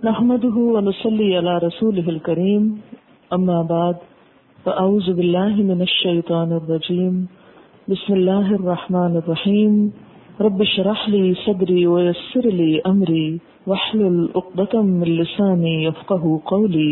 نحمده ونصلي على رسوله الكريم اما بعد فاعوذ بالله من الشيطان الرجيم بسم الله الرحمن الرحيم رب اشرح لي صدري ويسر لي امري واحلل عقدة من لساني يفقهوا قولي۔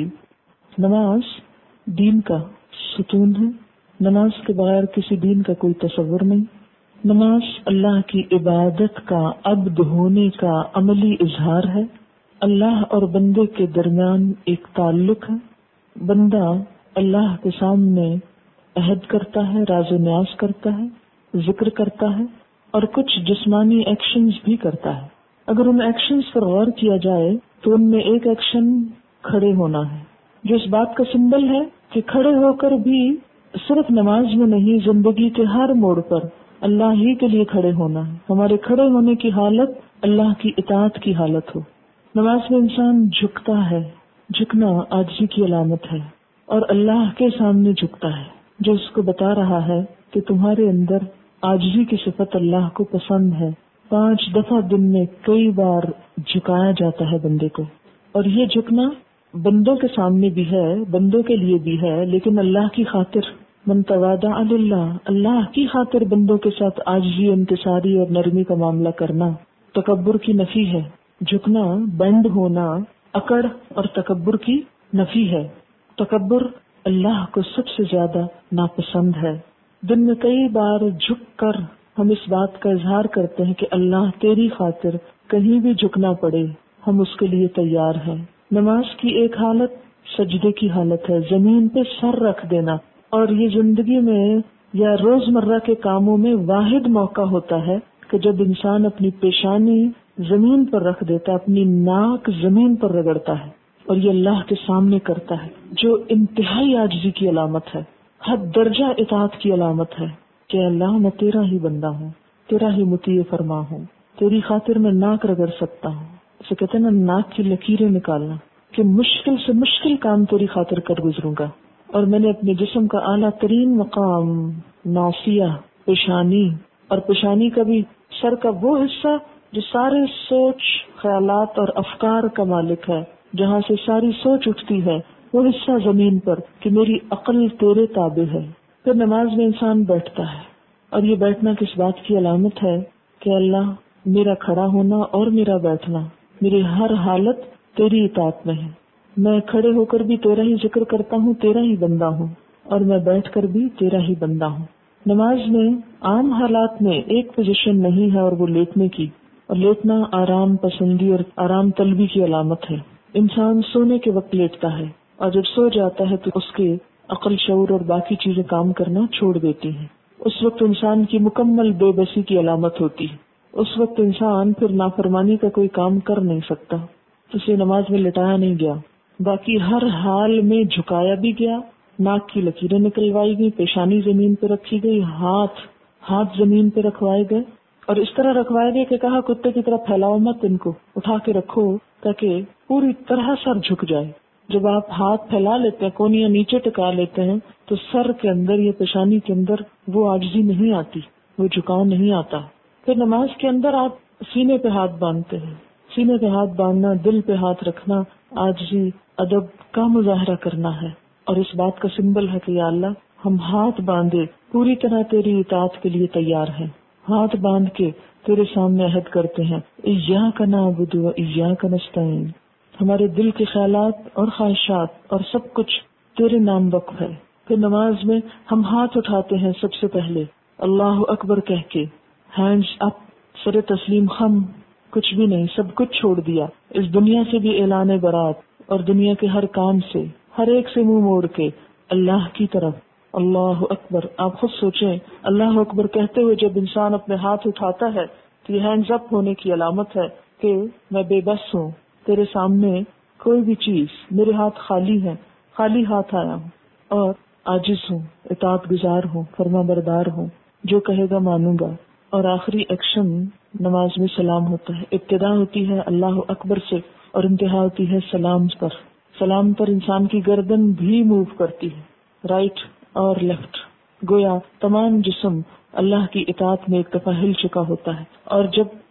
نماز دین کا ستون ہے، نماز کے بغیر کسی دین کا کوئی تصور نہیں۔ نماز اللہ کی عبادت کا عبد ہونے کا عملی اظہار ہے۔ اللہ اور بندے کے درمیان ایک تعلق ہے۔ بندہ اللہ کے سامنے عہد کرتا ہے، راز و نیاز کرتا ہے، ذکر کرتا ہے اور کچھ جسمانی ایکشنز بھی کرتا ہے۔ اگر ان ایکشنز پر غور کیا جائے تو ان میں ایک ایکشن کھڑے ہونا ہے، جو اس بات کا سمبل ہے کہ کھڑے ہو کر بھی صرف نماز میں نہیں، زندگی کے ہر موڑ پر اللہ ہی کے لیے کھڑے ہونا ہے۔ ہمارے کھڑے ہونے کی حالت اللہ کی اطاعت کی حالت ہو۔ نماز میں انسان جھکتا ہے، جھکنا عاجزی کی علامت ہے اور اللہ کے سامنے جھکتا ہے، جو اس کو بتا رہا ہے کہ تمہارے اندر عاجزی کی صفت اللہ کو پسند ہے۔ 5 دفعہ دن میں کئی بار جھکایا جاتا ہے بندے کو، اور یہ جھکنا بندوں کے سامنے بھی ہے، بندوں کے لیے بھی ہے، لیکن اللہ کی خاطر۔ من تواضع للہ، اللہ کی خاطر بندوں کے ساتھ عاجزی، انکساری اور نرمی کا معاملہ کرنا تکبر کی نفی ہے۔ جھکنا، بینڈ ہونا، اکڑ اور تکبر کی نفی ہے۔ تکبر اللہ کو سب سے زیادہ ناپسند ہے۔ دن میں کئی بار جھک کر ہم اس بات کا اظہار کرتے ہیں کہ اللہ تیری خاطر کہیں بھی جھکنا پڑے ہم اس کے لیے تیار ہیں۔ نماز کی ایک حالت سجدے کی حالت ہے، زمین پہ سر رکھ دینا، اور یہ زندگی میں یا روزمرہ کے کاموں میں واحد موقع ہوتا ہے کہ جب انسان اپنی پیشانی زمین پر رکھ دیتا ہے، اپنی ناک زمین پر رگڑتا ہے، اور یہ اللہ کے سامنے کرتا ہے، جو انتہائی عاجزی کی علامت ہے، حد درجہ اطاعت کی علامت ہے کہ اللہ میں تیرا ہی بندہ ہوں، تیرا ہی مطیع فرما ہوں، تیری خاطر میں ناک رگڑ سکتا ہوں۔ اسے کہتے ہیں نا، ناک کی لکیریں نکالنا، کہ مشکل سے مشکل کام تیری خاطر کر گزروں گا۔ اور میں نے اپنے جسم کا اعلیٰ ترین مقام ناصیہ، پیشانی، اور پیشانی کا بھی سر کا وہ حصہ جو سارے سوچ، خیالات اور افکار کا مالک ہے، جہاں سے ساری سوچ اٹھتی ہے، وہ حصہ زمین پر، کہ میری عقل تیرے تابع ہے۔ پھر نماز میں انسان بیٹھتا ہے، اور یہ بیٹھنا کس بات کی علامت ہے کہ اللہ میرا کھڑا ہونا اور میرا بیٹھنا، میری ہر حالت تیری اطاعت میں ہے۔ میں کھڑے ہو کر بھی تیرا ہی ذکر کرتا ہوں، تیرا ہی بندہ ہوں، اور میں بیٹھ کر بھی تیرا ہی بندہ ہوں۔ نماز میں عام حالات میں ایک پوزیشن نہیں ہے، اور وہ لیٹنے کی، اور لیٹنا آرام پسندی اور آرام طلبی کی علامت ہے۔ انسان سونے کے وقت لیٹتا ہے، اور جب سو جاتا ہے تو اس کے عقل، شعور اور باقی چیزیں کام کرنا چھوڑ دیتی ہیں۔ اس وقت انسان کی مکمل بے بسی کی علامت ہوتی ہے۔ اس وقت انسان پھر نافرمانی کا کوئی کام کر نہیں سکتا، اسے نماز میں لٹایا نہیں گیا، باقی ہر حال میں جھکایا بھی گیا، ناک کی لکیریں نکلوائی گئی، پیشانی زمین پہ رکھی گئی، ہاتھ زمین پہ رکھوائے گئے، اور اس طرح رکھوائے گئے کہ کہا کتے کی طرح پھیلاؤ مت، ان کو اٹھا کے رکھو تاکہ پوری طرح سر جھک جائے۔ جب آپ ہاتھ پھیلا لیتے ہیں، کونیاں نیچے ٹکا لیتے ہیں، تو سر کے اندر یا پیشانی کے اندر وہ عاجزی نہیں آتی، وہ جھکاؤ نہیں آتا۔ پھر نماز کے اندر آپ سینے پہ ہاتھ باندھتے ہیں۔ سینے پہ ہاتھ باندھنا، دل پہ ہاتھ رکھنا، عاجزی، ادب کا مظاہرہ کرنا ہے، اور اس بات کا سمبل ہے کہ یا اللہ ہم ہاتھ باندھے پوری طرح تیری اطاعت کے لیے تیار ہیں۔ ہاتھ باندھ کے تیرے سامنے عہد کرتے ہیں، ایاک نعبد و ایاک نستعین۔ ہمارے دل کے خیالات اور خواہشات اور سب کچھ تیرے نام وقف ہے۔ پھر نماز میں ہم ہاتھ اٹھاتے ہیں سب سے پہلے اللہ اکبر کہہ کے، ہینڈز اپ، سر تسلیم خم، کچھ بھی نہیں، سب کچھ چھوڑ دیا، اس دنیا سے بھی اعلان برات، اور دنیا کے ہر کام سے، ہر ایک سے منہ موڑ کے اللہ کی طرف۔ اللہ اکبر، آپ خود سوچیں، اللہ اکبر کہتے ہوئے جب انسان اپنے ہاتھ اٹھاتا ہے تو یہ ہینڈز اپ ہونے کی علامت ہے کہ میں بے بس ہوں، تیرے سامنے کوئی بھی چیز، میرے ہاتھ خالی ہیں، خالی ہاتھ آیا ہوں، اور عاجز ہوں، اطاعت گزار ہوں، فرما بردار ہوں، جو کہے گا مانوں گا۔ اور آخری ایکشن نماز میں سلام ہوتا ہے۔ ابتدا ہوتی ہے اللہ اکبر سے، اور انتہا ہوتی ہے سلام پر۔ سلام پر انسان کی گردن بھی موو کرتی ہے، رائٹ اور لیفٹ، گویا تمام جسم اللہ کی اطاعت میں ایک دفعہ ہل چکا ہوتا ہے۔ اور جب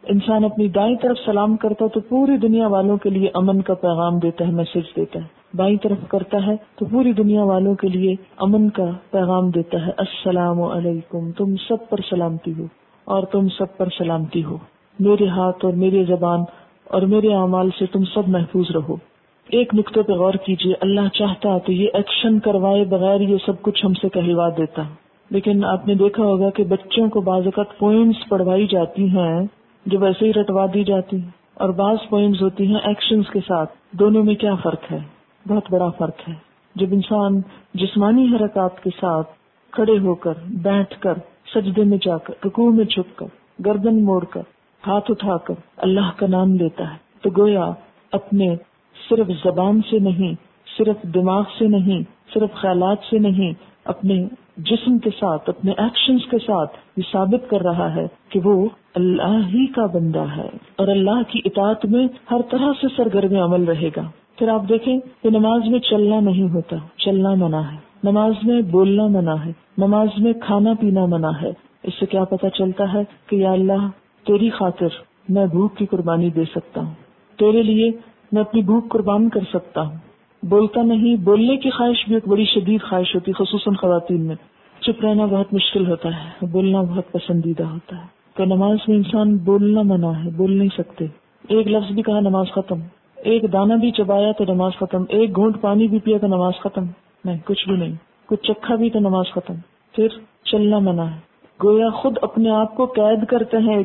انسان اپنی دائیں طرف سلام کرتا ہے تو پوری دنیا والوں کے لیے امن کا پیغام دیتا ہے، میسج دیتا ہے، بائیں طرف کرتا ہے تو پوری دنیا والوں کے لیے امن کا پیغام دیتا ہے، السلام علیکم، تم سب پر سلامتی ہو اور تم سب پر سلامتی ہو، میرے ہاتھ اور میری زبان اور میرے اعمال سے تم سب محفوظ رہو۔ ایک نقطے پہ غور کیجئے، اللہ چاہتا تو یہ ایکشن کروائے بغیر یہ سب کچھ ہم سے کہلوا دیتا، لیکن آپ نے دیکھا ہوگا کہ بچوں کو بعض اوقات پوئمز پڑھوائی جاتی ہیں جو ویسے ہی رٹوا دی جاتی ہیں، اور بعض پوئمز ہوتی ہیں ایکشنز کے ساتھ۔ دونوں میں کیا فرق ہے؟ بہت بڑا فرق ہے۔ جب انسان جسمانی حرکات کے ساتھ کھڑے ہو کر، بیٹھ کر، سجدے میں جا کر، رکوع میں جھک کر، گردن موڑ کر، ہاتھ اٹھا کر اللہ کا نام لیتا ہے تو گویا اپنے صرف زبان سے نہیں، صرف دماغ سے نہیں، صرف خیالات سے نہیں، اپنے جسم کے ساتھ، اپنے ایکشنز کے ساتھ یہ ثابت کر رہا ہے کہ وہ اللہ ہی کا بندہ ہے اور اللہ کی اطاعت میں ہر طرح سے سرگرم عمل رہے گا۔ پھر آپ دیکھیں کہ نماز میں چلنا نہیں ہوتا، چلنا منع ہے، نماز میں بولنا منع ہے، نماز میں کھانا پینا منع ہے۔ اس سے کیا پتہ چلتا ہے کہ یا اللہ تیری خاطر میں بھوک کی قربانی دے سکتا ہوں، تیرے لیے میں اپنی بھوک قربان کر سکتا ہوں۔ بولتا نہیں، بولنے کی خواہش بھی ایک بڑی شدید خواہش ہوتی، خصوصاً خواتین میں۔ چپ رہنا بہت مشکل ہوتا ہے، بولنا بہت پسندیدہ ہوتا ہے۔ تو نماز میں انسان بولنا منع ہے، بول نہیں سکتے۔ ایک لفظ بھی کہا نماز ختم، ایک دانہ بھی چبایا تو نماز ختم، ایک گھونٹ پانی بھی پیا تو نماز ختم، نہیں کچھ بھی نہیں، کچھ چکھا بھی تو نماز ختم۔ پھر چلنا منع ہے، گویا خود اپنے آپ کو قید کرتے ہیں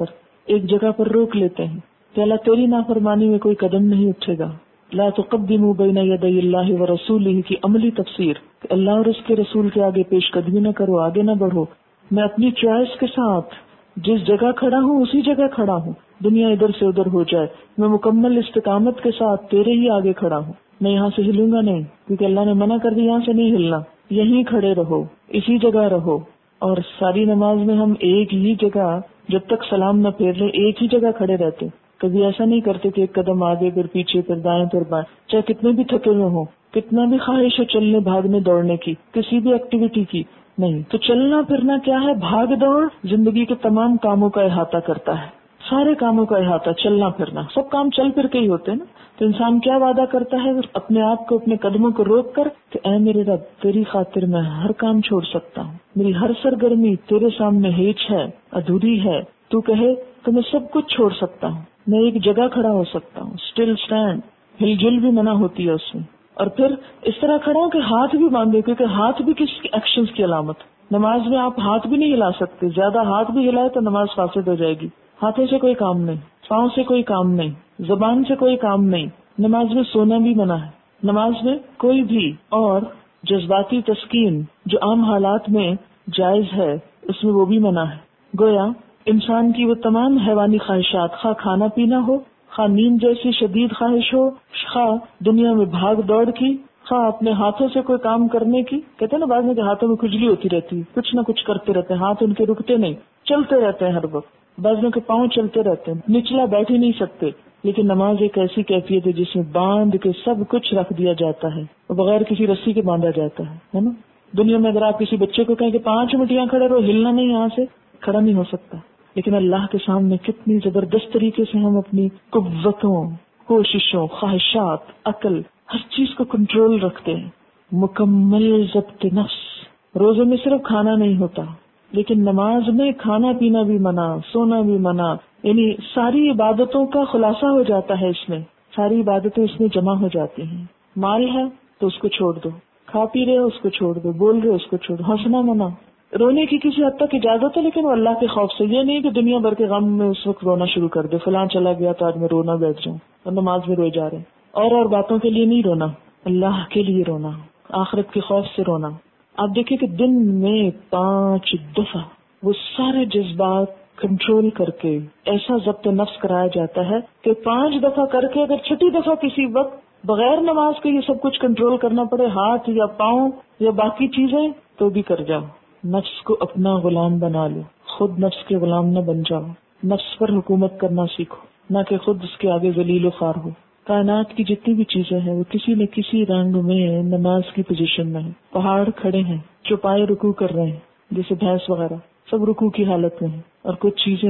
ایک جگہ پر روک لیتے ہیں کہ اللہ تیری نافرمانی میں کوئی قدم نہیں اٹھے گا۔ لا تقدموا بین یدی اللہ ورسولہ کی عملی تفسیر کہ اللہ اور اس کے رسول کے آگے پیش قدمی نہ کرو، آگے نہ بڑھو۔ میں اپنی چوائس کے ساتھ جس جگہ کھڑا ہوں اسی جگہ کھڑا ہوں، دنیا ادھر سے ادھر ہو جائے، میں مکمل استقامت کے ساتھ تیرے ہی آگے کھڑا ہوں، میں یہاں سے ہلوں گا نہیں، کیونکہ اللہ نے منع کر دیا یہاں سے نہیں ہلنا، یہیں کھڑے رہو، اسی جگہ رہو۔ اور ساری نماز میں ہم ایک ہی جگہ جب تک سلام نہ پھیر لیں ایک ہی جگہ کھڑے رہتے، کبھی ایسا نہیں کرتے کہ ایک قدم آگے پھر پیچھے پھر دائیں پھر بائیں، چاہے کتنے بھی تھکے ہوئے ہوں، کتنا بھی خواہش ہو چلنے بھاگنے دوڑنے کی، کسی بھی ایکٹیویٹی کی نہیں۔ تو چلنا پھرنا کیا ہے؟ بھاگ دوڑ زندگی کے تمام کاموں کا احاطہ کرتا ہے، سارے کاموں کا احاطہ، چلنا پھرنا، سب کام چل پھر کے ہی ہوتے ہیں نا۔ تو انسان کیا وعدہ کرتا ہے اپنے آپ کو اپنے قدموں کو روک کر کہ اے میرے رب تیری خاطر میں ہر کام چھوڑ سکتا ہوں، میری ہر سرگرمی تیرے سامنے ہیچ ہے، ادھوری ہے، تو کہے تو میں سب کچھ چھوڑ سکتا ہوں، میں ایک جگہ کھڑا ہو سکتا ہوں، اسٹل اسٹینڈ، ہل جل بھی منع ہوتی ہے اس میں۔ اور پھر اس طرح کھڑا ہوں کہ ہاتھ بھی باندھے، کیونکہ ہاتھ بھی کس ایکشنز کی علامت۔ نماز میں آپ ہاتھ بھی نہیں ہلا سکتے، زیادہ ہاتھ بھی ہلائے تو نماز فاسد ہو جائے گی۔ ہاتھوں سے کوئی کام نہیں، پاؤں سے کوئی کام نہیں، زبان سے کوئی کام نہیں۔ نماز میں سونا بھی منع ہے، نماز میں کوئی بھی اور جذباتی تسکین جو عام حالات میں جائز ہے اس میں وہ بھی منع ہے۔ گویا انسان کی وہ تمام حیوانی خواہشات، خواہ کھانا پینا ہو، خواہ نیند جیسی شدید خواہش ہو، خواہ دنیا میں بھاگ دوڑ کی، خواہ اپنے ہاتھوں سے کوئی کام کرنے کی، کہتے ہیں نا بعض میں کہ ہاتھوں میں کھجلی ہوتی رہتی ہے، کچھ نہ کچھ کرتے رہتے ہیں، ہاتھ ان کے رکتے نہیں، چلتے رہتے ہیں ہر وقت، بعضوں کے پاؤں چلتے رہتے ہیں، نچلا بیٹھ ہی نہیں سکتے۔ لیکن نماز ایک ایسی کیفیت ہے جس میں باندھ کے سب کچھ رکھ دیا جاتا ہے، بغیر کسی رسی کے باندھا جاتا ہے نا۔ دنیا میں اگر آپ کسی بچے کو کہیں کہ 5 منٹ یہاں کھڑے رہو، ہلنا نہیں، یہاں سے کھڑا نہیں ہو سکتا۔ لیکن اللہ کے سامنے کتنی زبردست طریقے سے ہم اپنی قوتوں، کوششوں، خواہشات، عقل، ہر چیز کو کنٹرول رکھتے ہیں، مکمل ضبط نفس۔ روزے میں صرف کھانا نہیں ہوتا، لیکن نماز میں کھانا پینا بھی منع، سونا بھی منع، یعنی ساری عبادتوں کا خلاصہ ہو جاتا ہے اس میں، ساری عبادتیں اس میں جمع ہو جاتی ہیں۔ مال ہے تو اس کو چھوڑ دو، کھا پی رہے ہو اس کو چھوڑ دو، بول رہے ہو اس کو چھوڑ دو، ہنسنا منع، رونے کی کسی حد تک اجازت ہے لیکن وہ اللہ کے خوف سے، یہ نہیں کہ دنیا بھر کے غم میں اس وقت رونا شروع کر دے، فلاں چلا گیا تو آج میں رونا بیٹھ جاؤں، اور نماز میں روئے جا رہے ہیں۔ اور باتوں کے لیے نہیں رونا، اللہ کے لیے رونا، آخرت کے خوف سے رونا۔ آپ دیکھیں کہ دن میں 5 دفعہ وہ سارے جذبات کنٹرول کر کے ایسا ضبط نفس کرایا جاتا ہے کہ 5 دفعہ کر کے اگر 6 دفعہ کسی وقت بغیر نماز کے یہ سب کچھ کنٹرول کرنا پڑے، ہاتھ یا پاؤں یا باقی چیزیں، تو بھی کر جاؤ۔ نفس کو اپنا غلام بنا لو، خود نفس کے غلام نہ بن جاؤ، نفس پر حکومت کرنا سیکھو، نہ کہ خود اس کے آگے ذلیل و خوار ہو۔ کائنات کی جتنی بھی چیزیں ہیں وہ کسی نہ کسی رنگ میں نماز کی پوزیشن میں ہیں۔ پہاڑ کھڑے ہیں، چوپائے رکوع کر رہے ہیں، جیسے بھینس وغیرہ، سب رکوع کی حالت میں ہیں، اور کچھ چیزیں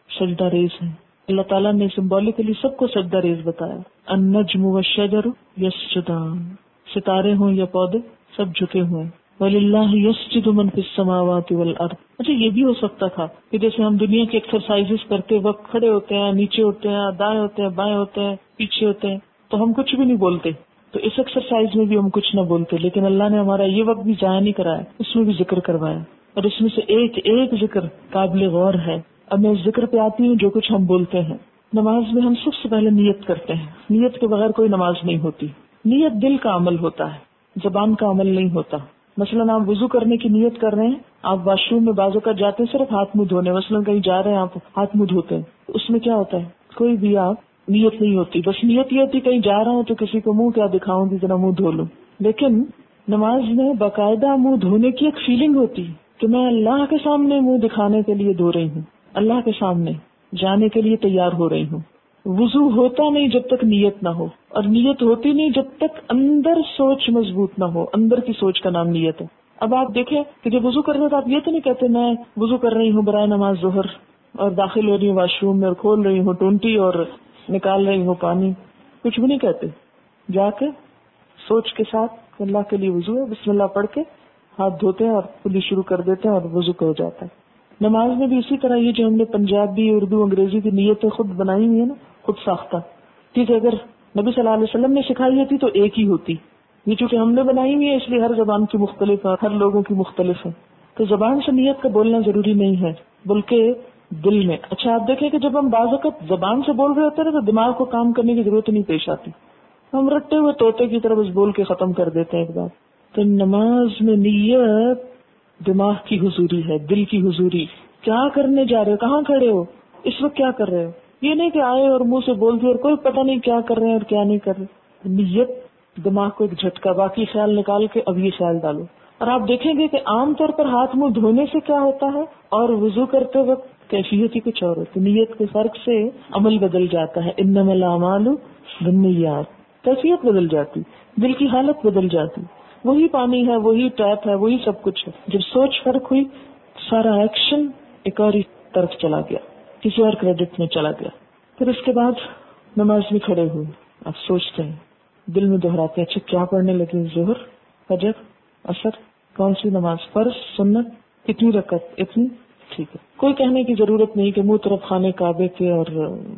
سجدہ ریز ہیں. اللہ تعالیٰ نے سمبولیکلی سب کو سجدہ ریز بتایا. النجم والشجر یسجدان، ستارے ہوں یا پودے سب جھکے ہوئے. وَلِلَّهِ يَسْجُدُ مَن فِي السَّمَاوَاتِ وَالْأَرْضِ. اچھا یہ بھی ہو سکتا تھا کہ جیسے ہم دنیا کی ایکسرسائزز کرتے وقت کھڑے ہوتے ہیں، نیچے ہوتے ہیں، دائیں ہوتے ہیں، بائیں ہوتے ہیں، پیچھے ہوتے ہیں، تو ہم کچھ بھی نہیں بولتے. تو اس ایکسرسائز میں بھی ہم کچھ نہ بولتے، لیکن اللہ نے ہمارا یہ وقت بھی ضائع نہیں کرایا، اس میں بھی ذکر کروایا، اور اس میں سے ایک ایک ذکر قابل غور ہے. اب میں اس ذکر پہ آتی ہوں جو کچھ ہم بولتے ہیں. نماز میں ہم سب سے پہلے نیت کرتے ہیں. نیت کے بغیر کوئی نماز نہیں ہوتی. نیت دل کا عمل ہوتا ہے، زبان کا عمل نہیں ہوتا. مثلاً آپ وضو کرنے کی نیت کر رہے ہیں، آپ واش روم میں بعض اوقات جاتے ہیں صرف ہاتھ منہ دھونے، مثلاً کہیں جا رہے ہیں آپ ہاتھ منہ دھوتے ہیں، اس میں کیا ہوتا ہے؟ کوئی بھی آپ نیت نہیں ہوتی، بس نیت یہ ہوتی کہیں جا رہا ہوں تو کسی کو منہ کیا دکھاؤں گی، ذرا منہ دھو لوں. لیکن نماز میں باقاعدہ منہ دھونے کی ایک فیلنگ ہوتی کہ میں اللہ کے سامنے منہ دکھانے کے لیے دھو رہی ہوں، اللہ کے سامنے جانے کے لیے تیار ہو رہی ہوں. وضو ہوتا نہیں جب تک نیت نہ ہو، اور نیت ہوتی نہیں جب تک اندر سوچ مضبوط نہ ہو. اندر کی سوچ کا نام نیت ہے. اب آپ دیکھیں کہ جب وضو کر رہے تو آپ یہ تو نہیں کہتے میں وضو کر رہی ہوں برائے نماز ظہر، اور داخل ہو رہی ہوں واش روم میں اور کھول رہی ہوں ٹونٹی اور نکال رہی ہوں پانی، کچھ بھی نہیں کہتے. جا کے سوچ کے ساتھ اللہ کے لیے وضو ہے، بسم اللہ پڑھ کے ہاتھ دھوتے ہیں اور کلی شروع کر دیتے ہیں اور وضو ہو جاتا ہے. نماز میں بھی اسی طرح یہ جو ہم نے پنجابی، اردو، انگریزی کی نیتیں خود بنائی ہوئی ہیں نا، خود ساختہ، ٹھیک ہے، اگر نبی صلی اللہ علیہ وسلم نے سکھائی ہوتی تو ایک ہی ہوتی. یہ چونکہ ہم نے بنائی ہوئی ہے اس لیے ہر زبان کی مختلف ہے، ہر لوگوں کی مختلف ہے. تو زبان سے نیت کا بولنا ضروری نہیں ہے بلکہ دل میں. اچھا آپ دیکھیں کہ جب ہم بعض وقت زبان سے بول رہے ہوتے ہیں تو دماغ کو کام کرنے کی ضرورت نہیں پیش آتی، ہم رٹے ہوئے طوطے کی طرح بس بول کے ختم کر دیتے ہیں ایک بار. تو نماز میں نیت دماغ کی حضوری ہے، دل کی حضوری. کیا کرنے جا رہے ہو، کہاں کھڑے ہو، اس وقت کیا کر رہے ہو. یہ نہیں کہ آئے اور منہ سے بول دیا اور کوئی پتہ نہیں کیا کر رہے ہیں اور کیا نہیں کر رہے. نیت دماغ کو ایک جھٹکا، باقی خیال نکال کے اب یہ خیال ڈالو. اور آپ دیکھیں گے کہ عام طور پر ہاتھ منہ دھونے سے کیا ہوتا ہے اور وضو کرتے وقت کیفیت ہی کچھ اور ہوتی. نیت کے فرق سے عمل بدل جاتا ہے. انما الاعمال بالنیات، کیفیت بدل جاتی، دل کی حالت بدل جاتی. وہی پانی ہے، وہی ٹیپ ہے، وہی سب کچھ ہے. جب سوچ فرق ہوئی سارا ایکشن ایک اور طرف چلا گیا، کسی اور کریڈٹ میں چلا گیا. پھر اس کے بعد نماز میں کھڑے ہوئے، آپ سوچتے ہیں، دل میں دہراتے ہیں، اچھا کیا پڑھنے لگے، ظہر، فجر، عصر، کون سی نماز، فرض، سنت، کتنی رکعت، اتنی، ٹھیک ہے. کوئی کہنے کی ضرورت نہیں کہ منہ طرف خانے کعبے کے اور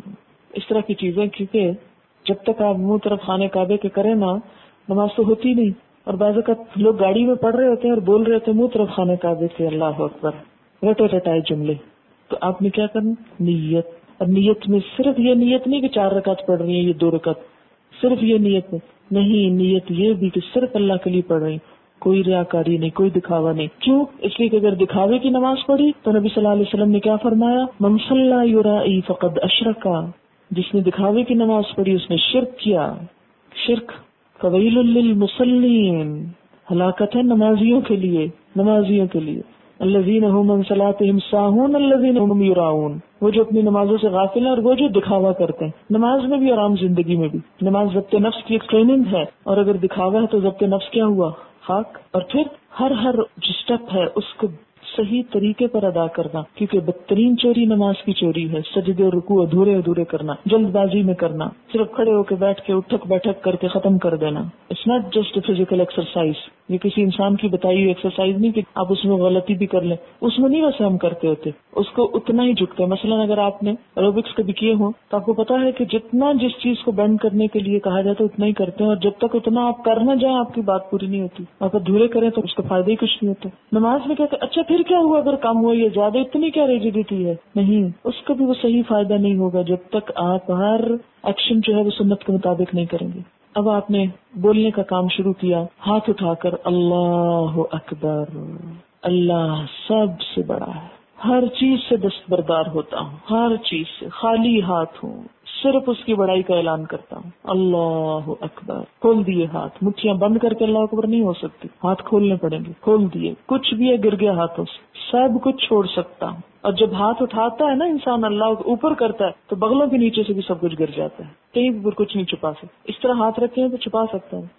اس طرح کی چیزیں، کیونکہ جب تک آپ منہ طرف خانے کعبے کے کریں نا نماز تو ہوتی نہیں. اور بعض اوقات لوگ گاڑی میں پڑھ رہے ہوتے ہیں اور بول رہے ہوتے ہیں منہ طرف خانے کعبے کے، اللہ اکبر، رٹے رٹائے جملے. تو آپ نے کیا کرنا، نیت. اور نیت میں صرف یہ نیت نہیں کہ 4 رکعت پڑھ رہی ہیں، یہ 2 رکعت، صرف یہ نیت نہیں، نیت یہ بھی کہ صرف اللہ کے لیے پڑھ رہی، کوئی ریاکاری نہیں، کوئی دکھاوا نہیں. کیوں؟ اس لیے کہ اگر دکھاوے کی نماز پڑھی تو نبی صلی اللہ علیہ وسلم نے کیا فرمایا، من صلی یرائی فقد اشرکا، جس نے دکھاوے کی نماز پڑھی اس نے شرک کیا. شرک فویل للمصلین، ہلاکت ہے نمازیوں کے لیے، نمازیوں کے لیے. الذین هم عن صلاتهم ساہون الذین هم یراؤون، وہ جو اپنی نمازوں سے غافل ہیں اور وہ جو دکھاوا کرتے ہیں. نماز میں بھی اور عام زندگی میں بھی نماز ضبط نفس کی ایک ٹریننگ ہے، اور اگر دکھاوا ہے تو ضبط نفس کیا ہوا، خاک. اور پھر ہر جو اسٹیپ ہے اس کو صحیح طریقے پر ادا کرنا، کیونکہ بدترین چوری نماز کی چوری ہے. سجدے اور رکوع ادھورے کرنا، جلد بازی میں کرنا، صرف کھڑے ہو کے بیٹھ کے اٹھک بیٹھک کر کے ختم کر دینا. It's not just a physical exercise. یہ کسی انسان کی بتائی ہوئی ایکسرسائز نہیں کہ آپ اس میں غلطی بھی کر لیں، اس میں نہیں ویسے ہم کرتے ہوتے، اس کو اتنا ہی جھکتے ہیں. مثلاً اگر آپ نے ایروبکس کبھی کیے ہوں تو آپ کو پتا ہے کہ جتنا جس چیز کو بینڈ کرنے کے لیے کہا جاتا ہے اتنا ہی کرتے ہیں، اور جب تک اتنا آپ کر نہ جائیں آپ کی بات پوری نہیں ہوتی. آپ ادھورے کریں تو اس کا فائدہ ہی کچھ نہیں ہوتا. نماز میں کہتے اچھا پھر کیا ہوا اگر کم ہوا یا زیادہ، اتنی کیا ریجیڈیٹی ہے، نہیں، اس کا بھی وہ صحیح فائدہ نہیں ہوگا جب تک آپ ہر ایکشن جو ہے وہ سنت کے مطابق نہیں کریں گے. اب آپ نے بولنے کا کام شروع کیا، ہاتھ اٹھا کر اللہ اکبر، اللہ سب سے بڑا ہے، ہر چیز سے دستبردار ہوتا ہوں، ہر چیز سے خالی ہاتھ ہوں، صرف اس کی بڑائی کا اعلان کرتا ہوں. اللہ اکبر، کھول دیے ہاتھ، مٹھیاں بند کر کے اللہ اکبر نہیں ہو سکتی، ہاتھ کھولنے پڑیں گے. کھول دیے، کچھ بھی ہے گر گیا ہاتھوں سے، سب کچھ چھوڑ سکتا ہوں. اور جب ہاتھ اٹھاتا ہے نا انسان اللہ اوپر کرتا ہے تو بغلوں کے نیچے سے بھی سب کچھ گر جاتا ہے، کہیں بھی کچھ نہیں چھپا سکتا. اس طرح ہاتھ رکھے ہیں تو چھپا سکتا ہے،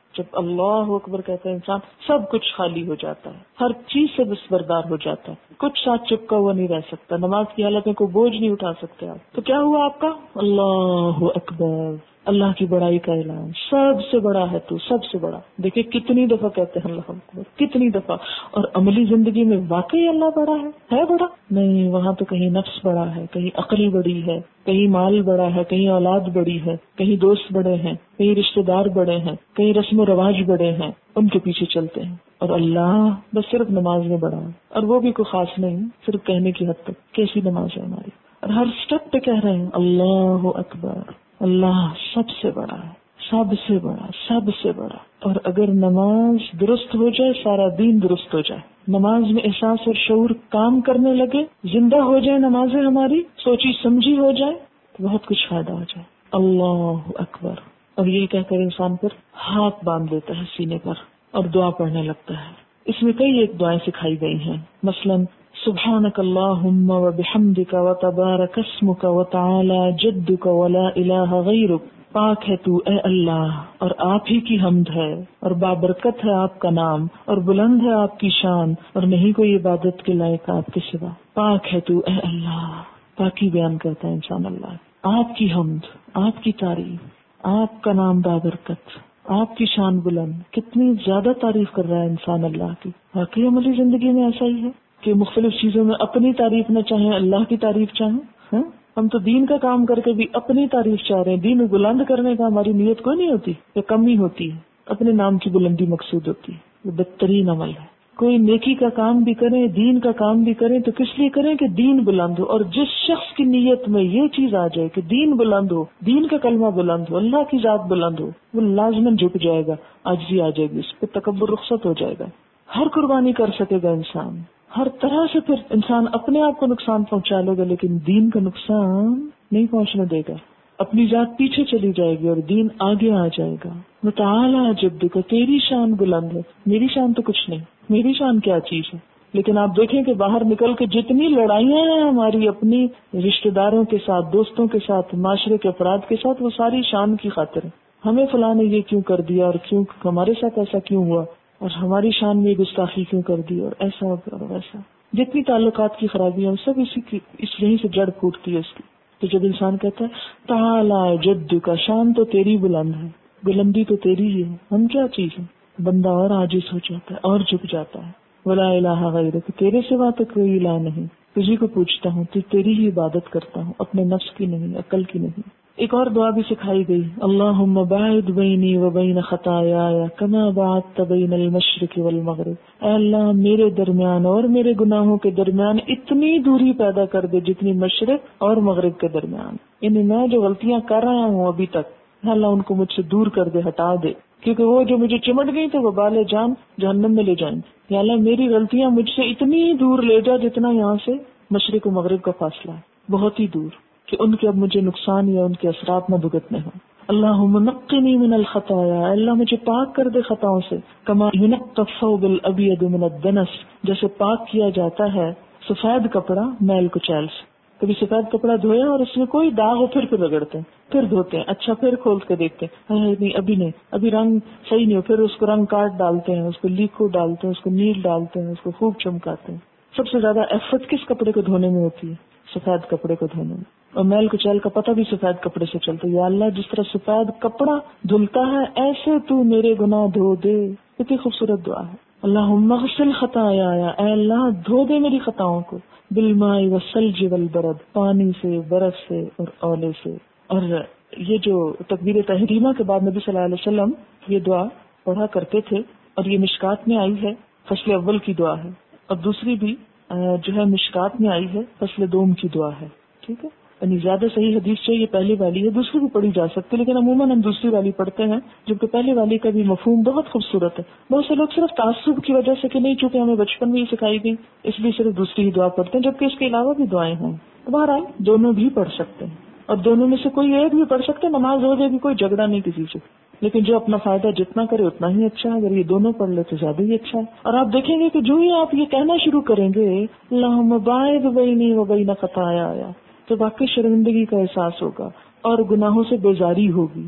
جب اللہ اکبر کہتا ہے انسان سب کچھ خالی ہو جاتا ہے، ہر چیز سے دستبردار ہو جاتا ہے، کچھ ساتھ چپکا ہوا نہیں رہ سکتا، نماز کی حالت میں کوئی بوجھ نہیں اٹھا سکتے آپ. تو کیا ہوا آپ کا؟ اللہ اکبر، اللہ کی بڑائی کا اعلان، سب سے بڑا ہے تو، سب سے بڑا. دیکھیں کتنی دفعہ کہتے ہیں اللہ اکبر، کتنی دفعہ. اور عملی زندگی میں واقعی اللہ بڑا ہے بڑا؟ نہیں، وہاں تو کہیں نفس بڑا ہے، کہیں عقل بڑی ہے، کہیں مال بڑا ہے، کہیں اولاد بڑی ہے، کہیں دوست بڑے ہیں، کہیں رشتے دار بڑے ہیں، کہیں رسم و رواج بڑے ہیں، ان کے پیچھے چلتے ہیں. اور اللہ بس صرف نماز میں بڑا ہے، اور وہ بھی کوئی خاص نہیں، صرف کہنے کی حد تک. کیسی نماز ہے ہماری؟ اور ہر سٹیپ پہ کہہ رہے ہیں اللہ اکبر، اللہ سب سے بڑا ہے، سب سے بڑا، سب سے بڑا. اور اگر نماز درست ہو جائے سارا دین درست ہو جائے. نماز میں احساس اور شعور کام کرنے لگے، زندہ ہو جائے نمازیں ہماری، سوچی سمجھی ہو جائے تو بہت کچھ فائدہ ہو جائے. اللہ اکبر. اور یہ کہہ کر انسان پر ہاتھ باندھ دیتا ہے سینے پر اور دعا پڑھنے لگتا ہے. اس میں کئی ایک دعائیں سکھائی گئی ہیں، مثلاً سبحانک اللہم وبحمدک وتبارک اسمک وتعالی جدک ولا الہ غیرک. پاک ہے تو اے اللہ، اور آپ ہی کی حمد ہے، اور بابرکت ہے آپ کا نام، اور بلند ہے آپ کی شان، اور نہیں کوئی عبادت کے لائق آپ کے سوا. پاک ہے تو اے اللہ. پاکی بیان کرتا ہے انسان اللہ، آپ کی حمد، آپ کی تعریف، آپ کا نام بابرکت، آپ کی شان بلند. کتنی زیادہ تعریف کر رہا ہے انسان اللہ کی. واقعی عملی زندگی میں ایسا ہی ہے کہ مختلف چیزوں میں اپنی تعریف نہ چاہیں، اللہ کی تعریف چاہیں. ہم تو دین کا کام کر کے بھی اپنی تعریف چاہ رہے ہیں. دین بلند کرنے کا ہماری نیت کوئی نہیں ہوتی، یا کم ہی ہوتی ہے. اپنے نام کی بلندی مقصود ہوتی ہے. یہ بدترین عمل ہے. کوئی نیکی کا کام بھی کریں، دین کا کام بھی کریں تو کس لیے کریں کہ دین بلند ہو. اور جس شخص کی نیت میں یہ چیز آ جائے کہ دین بلند ہو، دین کا کلمہ بلند ہو، اللہ کی ذات بلند ہو، وہ لازماً جھک جائے گا، عاجزی آ جائے گی، اس پہ تکبر رخصت ہو جائے گا. ہر قربانی کر سکے گا انسان، ہر طرح سے. پھر انسان اپنے آپ کو نقصان پہنچا لے گا لیکن دین کا نقصان نہیں پہنچنے دے گا. اپنی ذات پیچھے چلی جائے گی اور دین آگے آ جائے گا. متعالی جدک، تیری شان بلند ہے، میری شان تو کچھ نہیں. میری شان کیا چیز ہے؟ لیکن آپ دیکھیں کہ باہر نکل کے جتنی لڑائیاں ہیں ہماری اپنی رشتہ داروں کے ساتھ، دوستوں کے ساتھ، معاشرے کے افراد کے ساتھ، وہ ساری شان کی خاطر ہے. ہمیں فلاں نے یہ کیوں کر دیا، اور کیوں ہمارے ساتھ ایسا کیوں ہوا، اور ہماری شان میں گستاخی کیوں کر دی، اور ایسا اور ویسا. جتنی تعلقات کی خرابیاں سب یہیں سے جڑ پھوٹتی ہے اس کی. تو جب انسان کہتا ہے تعالی جد کا، شان تو تیری بلند ہے، بلندی تو تیری ہی ہے، ہم کیا چیز ہے. بندہ اور عاجز ہو جاتا ہے اور جھک جاتا ہے. ولا الہ غیرک، تیرے سوا تو کوئی الہ نہیں، تجھی کو پوچھتا ہوں، تو تیری ہی عبادت کرتا ہوں، اپنے نفس کی نہیں، عقل کی نہیں. ایک اور دعا بھی سکھائی گئی، اللہم باعد بینی و بین خطایایا کما باعدت بین المشرق والمغرب. اے اللہ میرے درمیان اور میرے گناہوں کے درمیان اتنی دوری پیدا کر دے جتنی مشرق اور مغرب کے درمیان. یعنی میں جو غلطیاں کر رہا ہوں ابھی تک، اللہ ان کو مجھ سے دور کر دے، ہٹا دے، کیونکہ وہ جو مجھے چمٹ گئی تو وہ بالِ جان جہنم میں لے جائیں. یا اللہ میری غلطیاں مجھ سے اتنی دور لے جا جتنا یہاں سے مشرق و مغرب کا فاصلہ ہے، بہت ہی دور، کہ ان کے اب مجھے نقصان یا ان کے اثرات نہ بھگتنے ہوں. اللہم نقنی من الخطایا، اللہ مجھے پاک کر دے خطاؤں سے. کما ینقی الثوب الابیض من الدنس، جیسے پاک کیا جاتا ہے سفید کپڑا میل کچیل سے. کبھی سفید کپڑا دھویا اور اس میں کوئی داغ ہو پھر رگڑتے ہیں، پھر دھوتے ہیں، اچھا پھر کھول کے دیکھتے ہیں، نہیں ابھی نہیں، ابھی رنگ صحیح نہیں ہو، پھر اس کو رنگ کاٹ ڈالتے ہیں، اس کو لیکو ڈالتے ہیں، اس کو نیل ڈالتے ہیں، اس کو خوب چمکاتے ہیں. سب سے زیادہ ایفرٹ کس کپڑے کو دھونے میں ہوتی ہے؟ سفید کپڑے کو دھونے میں. اور میل کچیل کا پتہ بھی سفید کپڑے سے چلتا ہے. یا اللہ جس طرح سفید کپڑا دھلتا ہے ایسے تو میرے گناہ دھو دے. کتنی خوبصورت دعا ہے. اللہم اغسل خطایا، اے اللہ دھو دے میری خطاؤں کو، بالماء والثلج والبرد، پانی سے، برف سے اور اولے سے. اور یہ جو تکبیر تحریمہ کے بعد نبی صلی اللہ علیہ وسلم یہ دعا پڑھا کرتے تھے، اور یہ مشکات میں آئی ہے، فصل اول کی دعا ہے، اور دوسری بھی جو ہے مشکات میں آئی ہے، فصل دوم کی دعا ہے. ٹھیک ہے، یعنی زیادہ صحیح حدیث چاہیے پہلی والی ہے، دوسری بھی پڑھی جا سکتی ہے، لیکن عموماً ہم دوسری والی پڑھتے ہیں، جبکہ پہلی والی کا بھی مفہوم بہت خوبصورت ہے. بہت سے لوگ صرف تعصب کی وجہ سے کہ نہیں چونکہ ہمیں بچپن میں ہی سکھائی گئی اس لیے صرف دوسری ہی دعا پڑھتے ہیں، جبکہ اس کے علاوہ بھی دعائیں ہیں. تو بہرحال دونوں بھی پڑھ سکتے ہیں، اور دونوں میں سے کوئی ایک بھی پڑھ سکتے ہیں، نماز ہو جائے گی، کوئی جھگڑا نہیں کسی سے. لیکن جو اپنا فائدہ جتنا کرے اتنا ہی اچھا ہے، اگر یہ دونوں پڑھ لے تو زیادہ ہی اچھا ہے. اور آپ دیکھیں گے کہ جو ہی آپ یہ کہنا شروع کریں گے اللہم باعد بینی و بین خطایا، تو واقعی شرمندگی کا احساس ہوگا اور گناہوں سے بیزاری ہوگی.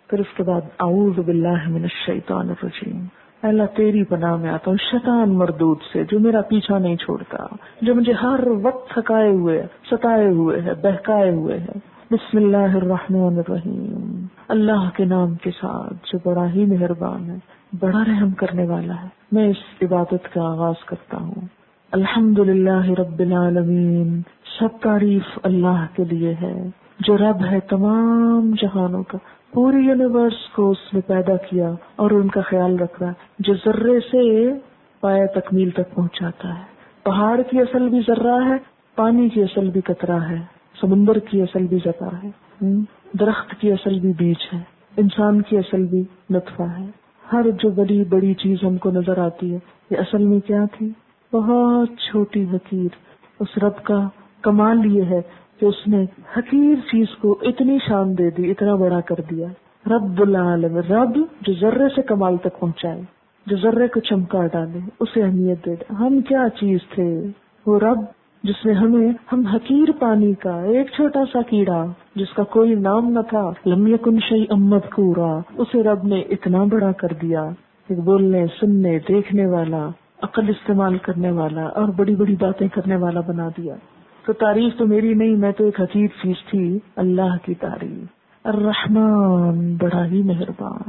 پھر اس کے بعد اعوذ باللہ من الشیطان الرجیم، اللہ تیری پناہ میں آتا ہوں شیطان مردود سے جو میرا پیچھا نہیں چھوڑتا، جو مجھے ہر وقت تھکائے ہوئے ستائے ہوئے ہے بہکائے ہوئے ہے۔ بسم اللہ الرحمن الرحیم، اللہ کے نام کے ساتھ جو بڑا ہی مہربان ہے، بڑا رحم کرنے والا ہے۔ میں اس عبادت کا آغاز کرتا ہوں۔ الحمدللہ رب العالمین، سب تعریف اللہ کے لیے ہے جو رب ہے تمام جہانوں کا، پوری یونیورس کو اس نے پیدا کیا اور ان کا خیال رکھ رہا ہے، جو ذرے سے پایہ تکمیل تک پہنچاتا ہے۔ پہاڑ کی اصل بھی ذرہ ہے، پانی کی اصل بھی قطرہ ہے، سمندر کی اصل بھی ذرہ ہے، درخت کی اصل بھی بیج ہے، انسان کی اصل بھی نطفہ ہے۔ ہر جو بڑی بڑی چیز ہم کو نظر آتی ہے یہ اصل میں کیا تھی؟ بہت چھوٹی حقیر۔ اس رب کا کمال یہ ہے کہ اس نے حقیر چیز کو اتنی شان دے دی، اتنا بڑا کر دیا۔ رب العالم، رب جو ذرے سے کمال تک پہنچائے، جو ذرے کو چمکا ڈالے، اسے اہمیت دے دے۔ ہم کیا چیز تھے؟ وہ رب جس نے ہم حقیر پانی کا ایک چھوٹا سا کیڑا جس کا کوئی نام نہ تھا، لم یکن شیئا مذکورا، اسے رب نے اتنا بڑا کر دیا، ایک بولنے سننے دیکھنے والا، عقل استعمال کرنے والا اور بڑی بڑی باتیں کرنے والا بنا دیا۔ تو تعریف تو میری نہیں، میں تو ایک حقیر چیز تھی، اللہ کی تعریف۔ الرحمن، بڑا ہی مہربان،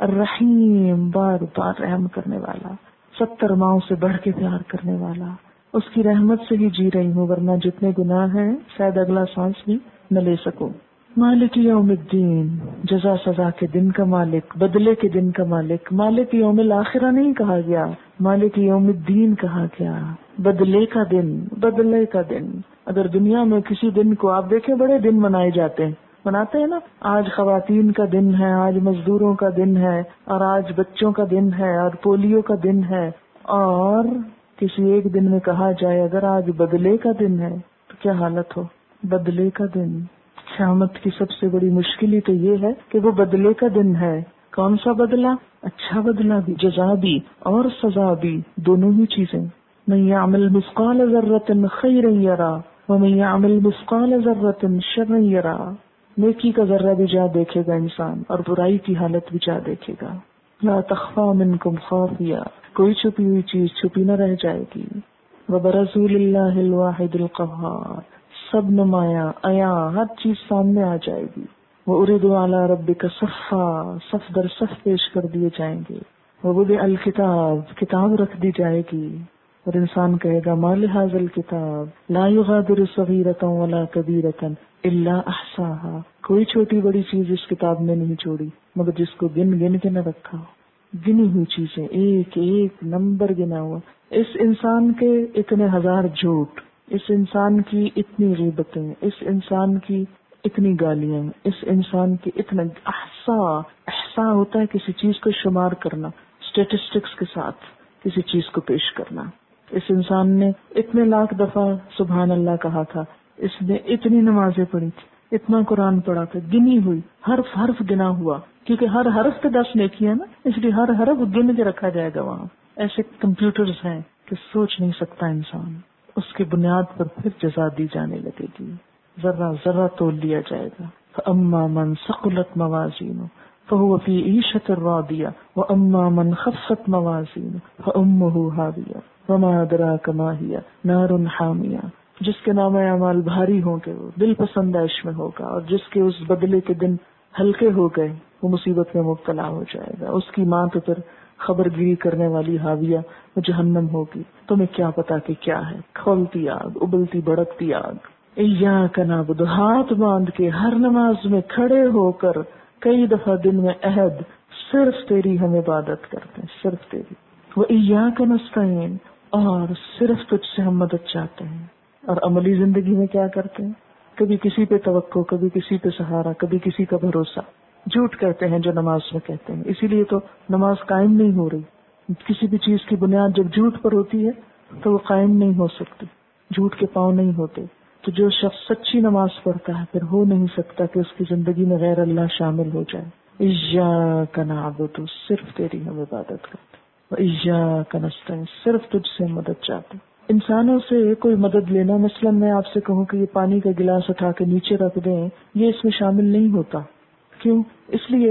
الرحیم، بار بار رحم کرنے والا، 70 ماؤں سے بڑھ کے پیار کرنے والا۔ اس کی رحمت سے ہی جی رہی ہوں، ورنہ جتنے گناہ ہیں شاید اگلا سانس بھی نہ لے سکوں۔ مالک یوم الدین، جزا سزا کے دن کا مالک، بدلے کے دن کا مالک۔ مالک یوم الاخرہ نہیں کہا گیا، مالک یوم الدین کہا گیا، بدلے کا دن، بدلے کا دن۔ اگر دنیا میں کسی دن کو آپ دیکھیں، بڑے دن منائے جاتے ہیں، مناتے ہیں نا، آج خواتین کا دن ہے، آج مزدوروں کا دن ہے، اور آج بچوں کا دن ہے، اور پولیو کا دن ہے، اور کسی ایک دن میں کہا جائے اگر آج بدلے کا دن ہے تو کیا حالت ہو؟ بدلے کا دن۔ قیامت کی سب سے بڑی مشکل ہی تو یہ ہے کہ وہ بدلے کا دن ہے۔ کون سا بدلہ؟ اچھا بدلہ بھی، جزا بھی اور سزا بھی، دونوں ہی چیزیں۔ من یعمل مثقال ذرۃ خیرا یرا ومن یعمل مثقال ذرۃ شرا یرا۔ نیکی کا ذرہ بھی جا دیکھے گا انسان، اور برائی کی حالت بھی جا دیکھے گا۔ لا تخفی منکم خافیہ، کوئی چھپی ہوئی چیز چھپی نہ رہ جائے گی۔ وبرزوا للہ الواحد القہار، سب نمایاں عیاں ہر چیز سامنے آ جائے گی۔ وَأُرِدُوا عَلَىٰ رَبِّكَ صَفًّا، صف در صف پیش کر دیے جائیں گے۔ وَوُضِعَ الْكِتَابُ، کتاب رکھ دی جائے گی، اور انسان کہے گا مَا لِهَٰذَا الْكِتَابِ لَا يُغَادِرُ صَغِيرَةً وَلَا كَبِيرَةً إِلَّا أَحْصَاهَا، کوئی چھوٹی بڑی چیز اس کتاب میں نہیں چھوڑی مگر جس کو گن گن کے نہ رکھا۔ گنی ہوئی چیزیں، ایک ایک نمبر گنا ہوا۔ اس انسان کے اتنے ہزار جھوٹ، اس انسان کی اتنی غیبتیں، اس انسان کی اتنی گالیاں، اس انسان کی اتنا احصا ہوتا ہے کسی چیز کو شمار کرنا، اسٹیٹسٹکس کے ساتھ کسی چیز کو پیش کرنا۔ اس انسان نے اتنے لاکھ دفعہ سبحان اللہ کہا تھا، اس نے اتنی نمازیں پڑھی تھی، اتنا قرآن پڑھا تھا، گنی ہوئی، حرف حرف گنا ہوا، کیونکہ ہر حرف پہ 10 نیکی ہے نا، اس لیے ہر حرف گن کے رکھا جائے گا وہاں۔ ایسے کمپیوٹرز ہیں کہ سوچ نہیں سکتا انسان، اس کی بنیاد پر پھر جزا دی جانے لگے گی، ذرہ ذرہ تول لیا جائے گا۔ فَأَمَّا مَنْ ثَقُلَتْ مَوَازِينُهُ فَهُوَ فِي عِيشَةٍ رَاضِيَةٍ وَأَمَّا مَنْ خَفَّتْ مَوَازِينُهُ فَأُمُّهُ هَاوِيَةٌ وَمَا أَدْرَاكَ مَا هِيَ نَارٌ حَامِيَةٌ۔ جس کے نام اعمال بھاری ہوں گے وہ دل پسند عیش میں ہوگا، اور جس کے اس بدلے کے دن ہلکے ہو گئے وہ مصیبت میں مبتلا ہو جائے گا۔ اس کی ماں تو پھر خبر گیری کرنے والی حاویہ وہ جہنم ہوگی، تمہیں کیا پتا کہ کیا ہے، کھولتی آگ، ابلتی بڑکتی آگ۔ ایاک نعبد، ہاتھ باندھ کے ہر نماز میں کھڑے ہو کر کئی دفعہ دن میں عہد، صرف تیری ہم عبادت کرتے ہیں، صرف تیری۔ وایاک نستعین، اور صرف تجھ سے ہم مدد چاہتے ہیں۔ اور عملی زندگی میں کیا کرتے ہیں؟ کبھی کسی پہ توقع، کبھی کسی پہ سہارا، کبھی کسی کا بھروسہ۔ جھوٹ کہتے ہیں جو نماز میں کہتے ہیں، اسی لیے تو نماز قائم نہیں ہو رہی۔ کسی بھی چیز کی بنیاد جب جھوٹ پر ہوتی ہے تو وہ قائم نہیں ہو سکتی، جھوٹ کے پاؤں نہیں ہوتے۔ تو جو شخص سچی نماز پڑھتا ہے پھر ہو نہیں سکتا کہ اس کی زندگی میں غیر اللہ شامل ہو جائے۔ ایاک نعبد، صرف تیری ہم عبادت کرتے، وایاک نستعین، صرف تجھ سے مدد چاہتے۔ انسانوں سے کوئی مدد لینا، مثلا میں آپ سے کہوں کہ یہ پانی کا گلاس اٹھا کے نیچے رکھ دیں، یہ اس میں شامل نہیں ہوتا۔ کیوں؟ اس لیے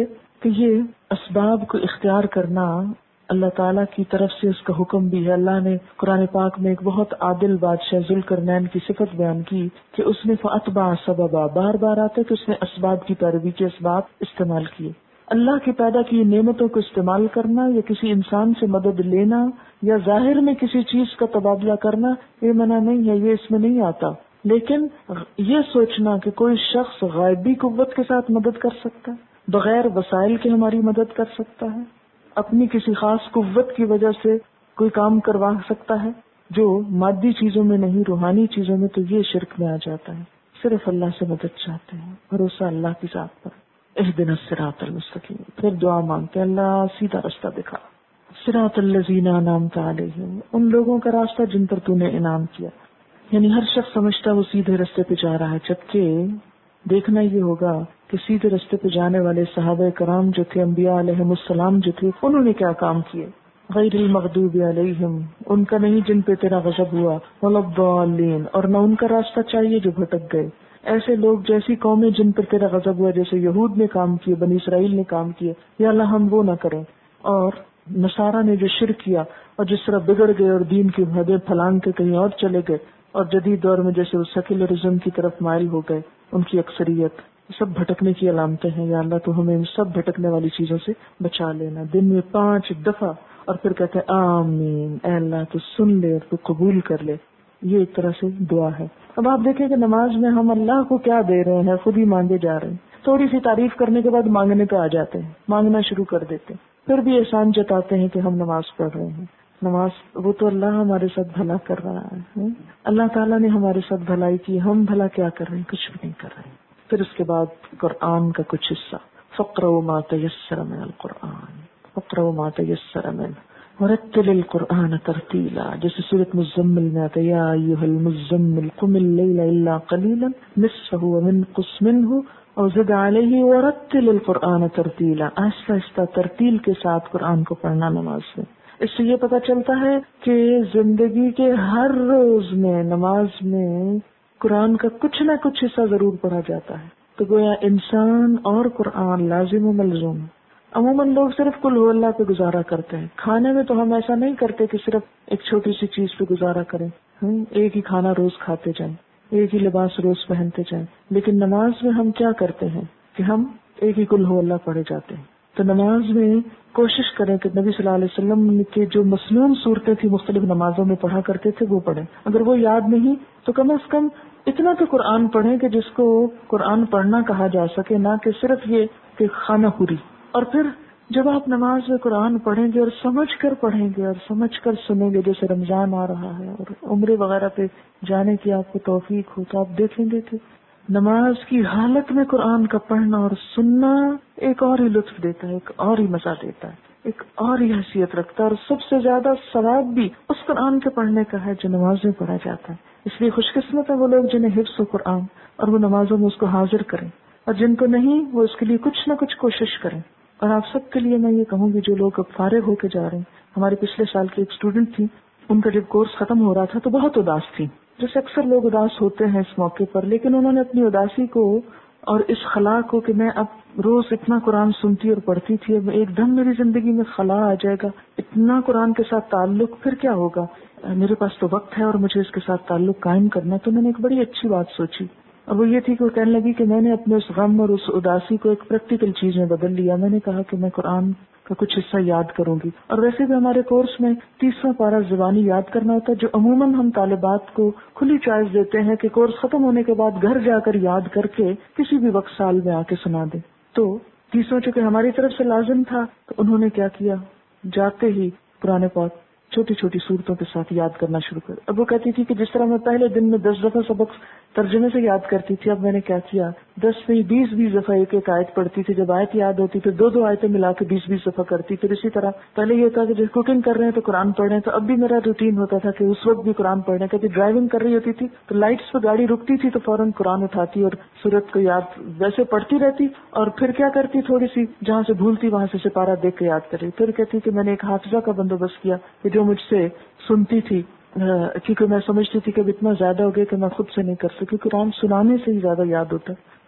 کہ یہ اسباب کو اختیار کرنا اللہ تعالیٰ کی طرف سے اس کا حکم بھی ہے. اللہ نے قرآن پاک میں ایک بہت عادل بادشاہ ذوالقرنین کی صفت بیان کی کہ اس نے فَأَتْبَعَ سَبَبًا، بار بار آتے کہ اس نے اسباب کی پیروی کے اسباب استعمال کیے. اللہ کی پیدا کی نعمتوں کو استعمال کرنا یا کسی انسان سے مدد لینا یا ظاہر میں کسی چیز کا تبادلہ کرنا یہ منع نہیں ہے، یہ اس میں نہیں آتا. لیکن یہ سوچنا کہ کوئی شخص غائبی قوت کے ساتھ مدد کر سکتا ہے، بغیر وسائل کے ہماری مدد کر سکتا ہے، اپنی کسی خاص قوت کی وجہ سے کوئی کام کروا سکتا ہے جو مادی چیزوں میں نہیں روحانی چیزوں میں، تو یہ شرک میں آ جاتا ہے. صرف اللہ سے مدد چاہتے ہیں، بھروسہ اللہ کی ذات پر. اہدنا الصراط المستقیم. پھر دعا مانگتے ہیں اللہ سیدھا راستہ دکھا. صراط الذین انعمت علیہم، ان لوگوں کا راستہ جن پر تو نے انعام کیا. یعنی ہر شخص سمجھتا وہ سیدھے راستے پہ جا رہا ہے، جبکہ دیکھنا یہ ہوگا کہ سیدھے راستے پہ جانے والے صحابہ کرام جو تھے، انبیاء علیہم السلام جو تھے، انہوں نے کیا کام کیے. غیر المغضوب علیہم، ان کا نہیں جن پہ تیرا غضب ہوا، ولا الضالین، اور نہ ان کا راستہ چاہیے جو بھٹک گئے. ایسے لوگ جیسی قومیں جن پر تیرا غضب ہوا، جیسے یہود نے کام کیے، بنی اسرائیل نے کام کیے، یا اللہ ہم وہ نہ کریں. اور نصارہ نے جو شرک کیا اور جس طرح بگڑ گئے اور دین کی حدیں پھلانگ کے کہیں اور چلے گئے، اور جدید دور میں جیسے وہ سیکولرزم کی طرف مائل ہو گئے ان کی اکثریت، سب بھٹکنے کی علامتیں ہیں. یا اللہ تو ہمیں ان سب بھٹکنے والی چیزوں سے بچا لینا. دن میں 5 دفعہ اور پھر کہتے ہیں آمین، اے اللہ تو سن لے اور تو قبول کر لے. یہ ایک طرح سے دعا ہے. اب آپ دیکھیں کہ نماز میں ہم اللہ کو کیا دے رہے ہیں، خود ہی مانگے جا رہے ہیں. تھوڑی سی تعریف کرنے کے بعد مانگنے پہ آ جاتے ہیں، مانگنا شروع کر دیتے ہیں. پھر بھی احسان جتاتے ہیں کہ ہم نماز پڑھ رہے ہیں. نماز وہ تو اللہ ہمارے ساتھ بھلا کر رہا ہے. اللہ تعالیٰ نے ہمارے ساتھ بھلائی کی، ہم بھلا کیا کر رہے ہیں؟ کچھ بھی نہیں کر رہے ہیں. پھر اس کے بعد قرآن کا کچھ حصہ، فَاقْرَؤْا مَا تَيَسَّرَ مِنَ الْقُرْآنِ، فَاقْرَؤْا مَا تَيَسَّرَ مِنْهُ وَرَتِّلِ الْقُرْآنَ تَرْتِيلًا. جیسے سورۃ مزمل میں آتا ہے یا ایھا المزمل قم اللیل الا قلیلا نصفہ وانقص منہ او زد علیہ ورتل القرآن ترتیلا. آہستہ آہستہ ترتیل کے ساتھ قرآن کو پڑھنا نماز میں. اس سے یہ پتہ چلتا ہے کہ زندگی کے ہر روز میں نماز میں قرآن کا کچھ نہ کچھ حصہ ضرور پڑھا جاتا ہے. تو گویا انسان اور قرآن لازم و ملزوم. عموماً لوگ صرف قل هو اللہ پہ گزارا کرتے ہیں. کھانے میں تو ہم ایسا نہیں کرتے کہ صرف ایک چھوٹی سی چیز پہ گزارا کریں، ایک ہی کھانا روز کھاتے جائیں، ایک ہی لباس روز پہنتے جائیں. لیکن نماز میں ہم کیا کرتے ہیں کہ ہم ایک ہی قل هو اللہ پڑھے جاتے ہیں. تو نماز میں کوشش کریں کہ نبی صلی اللہ علیہ وسلم کے جو مصنون صورتیں تھی مختلف نمازوں میں پڑھا کرتے تھے وہ پڑھیں. اگر وہ یاد نہیں تو کم از کم اتنا تو قرآن پڑھیں کہ جس کو قرآن پڑھنا کہا جا سکے، نہ کہ صرف یہ کہ خانہ خوری. اور پھر جب آپ نماز میں قرآن پڑھیں گے اور سمجھ کر پڑھیں گے اور سمجھ کر سنیں گے، جیسے رمضان آ رہا ہے اور عمرے وغیرہ پہ جانے کی آپ کو توفیق ہو، تو آپ دیکھیں گے کہ نماز کی حالت میں قرآن کا پڑھنا اور سننا ایک اور ہی لطف دیتا ہے، ایک اور ہی مزہ دیتا ہے، ایک اور ہی حیثیت رکھتا ہے. اور سب سے زیادہ ثواب بھی اس قرآن کے پڑھنے کا ہے جو نماز میں پڑھا جاتا ہے. اس لیے خوش قسمت ہے وہ لوگ جنہیں حفظ و قرآن اور وہ نمازوں میں اس کو حاضر کریں، اور جن کو نہیں وہ اس کے لیے کچھ نہ کچھ کوشش کریں. اور آپ سب کے لیے میں یہ کہوں گی جو لوگ اب فارغ ہو کے جا رہے ہیں، ہمارے پچھلے سال کی ایک اسٹوڈنٹ تھی، ان کا جب کورس ختم ہو رہا تھا تو بہت اداس تھی، جیسے اکثر لوگ اداس ہوتے ہیں اس موقع پر. لیکن انہوں نے اپنی اداسی کو اور اس خلا کو کہ میں اب روز اتنا قرآن سنتی اور پڑھتی تھی، اب ایک دم میری زندگی میں خلا آ جائے گا، اتنا قرآن کے ساتھ تعلق، پھر کیا ہوگا؟ میرے پاس تو وقت ہے اور مجھے اس کے ساتھ تعلق قائم کرنا. تو میں نے ایک بڑی اچھی بات سوچی، اور وہ یہ تھی کہ وہ کہنے لگی کہ میں نے اپنے اس غم اور اس اداسی کو ایک پریکٹیکل چیز میں بدل لیا. میں نے کہا کہ میں قرآن کا کچھ حصہ یاد کروں گی. اور ویسے بھی ہمارے کورس میں 30واں پارہ زبانی یاد کرنا ہوتا ہے، جو عموماً ہم طالبات کو کھلی چوائس دیتے ہیں کہ کورس ختم ہونے کے بعد گھر جا کر یاد کر کے کسی بھی وقت سال میں آ کے سنا دیں. تو 30واں چونکہ ہماری طرف سے لازم تھا تو انہوں نے کیا کیا، جاتے ہی قرآن پاک چھوٹی چھوٹی صورتوں کے ساتھ یاد کرنا شروع کر. اب وہ کہتی تھی کہ جس طرح میں پہلے دن میں 10 دفعہ سبق ترجمے سے یاد کرتی تھی، اب میں نے کیا کیا 10 سے 20 دفعہ ایک ایک آیت پڑھتی تھی. جب آیت یاد ہوتی پھر 2 آیتیں ملا کے 20 دفعہ کرتی. پھر اسی طرح پہلے یہ ہوتا کہ جب کوکنگ کر رہے ہیں تو قرآن پڑھ رہے ہیں، تو اب بھی میرا روٹین ہوتا تھا کہ اس وقت بھی قرآن پڑھنے. کبھی ڈرائیونگ کر رہی ہوتی تھی تو لائٹس پہ گاڑی رکتی تھی تو فوراً قرآن اٹھاتی اور سورت کو یاد ویسے پڑھتی رہتی. اور پھر کیا کرتی، تھوڑی سی جہاں سے بھولتی وہاں سے سپارہ دیکھ کے یاد کر رہی. پھر کہتی کہ میں نے ایک حافظہ کا بندوبست کیا کہ جو مجھ سے سنتی تھی، کیونکہ میں سمجھتی تھی کہ اب اتنا زیادہ ہو گیا کہ میں خود سے نہیں کر سکتی. قرآن سنانے سے ہی زیادہ یاد ہوتا ہے،